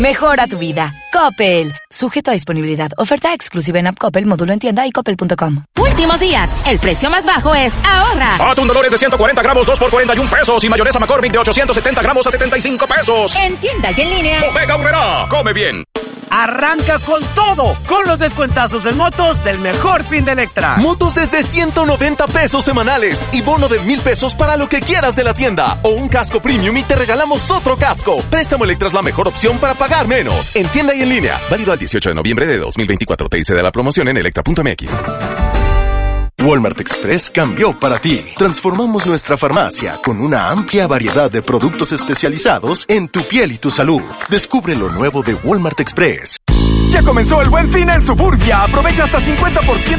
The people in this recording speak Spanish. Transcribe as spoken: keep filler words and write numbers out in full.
Mejora tu vida. Coppel. Sujeto a disponibilidad. Oferta exclusiva en App Coppel, módulo en tienda y coppel punto com. Últimos días. El precio más bajo es ahorra. Atún Dolores de ciento cuarenta gramos, dos por cuarenta y un pesos. Y mayonesa McCormick de ochocientos setenta gramos a setenta y cinco pesos. En tienda y en línea. Bodega Aurrerá. Come bien. Arranca con todo, con los descuentazos en motos del mejor fin de Electra. Motos desde ciento noventa pesos semanales y bono de mil pesos para lo que quieras de la tienda. O un casco premium y te regalamos otro casco. Préstamo Electra es la mejor opción para pagar menos. En tienda y en línea. Válido al dieciocho de noviembre de dos mil veinticuatro. T I C de la promoción en electra punto m x. Walmart Express cambió para ti. Transformamos nuestra farmacia con una amplia variedad de productos especializados en tu piel y tu salud. Descubre lo nuevo de Walmart Express. Ya comenzó el Buen Fin en Suburbia. Aprovecha hasta cincuenta por ciento